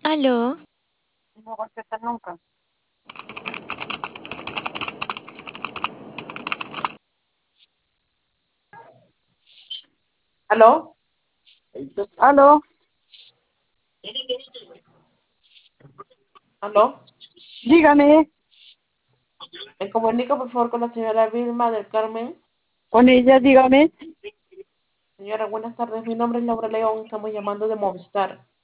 Aló, No contestas nunca. ¿Aló? ¿Aló? aló. Dígame, Me comunica por favor con la señora Vilma del Carmen. con ella, dígame. Señora, buenas tardes. Mi nombre es Laura León. Estamos llamando de Movistar.